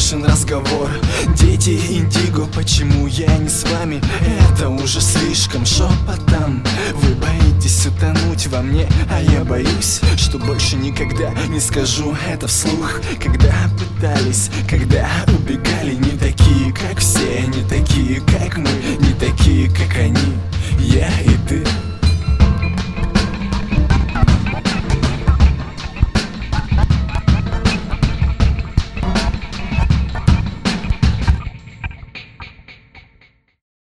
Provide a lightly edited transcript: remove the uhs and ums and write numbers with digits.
слышен разговор: дети индиго, почему я не с вами? Это уже слишком шепотом. Вы боитесь утонуть во мне, а я боюсь, что больше никогда не скажу это вслух. Когда пытались, когда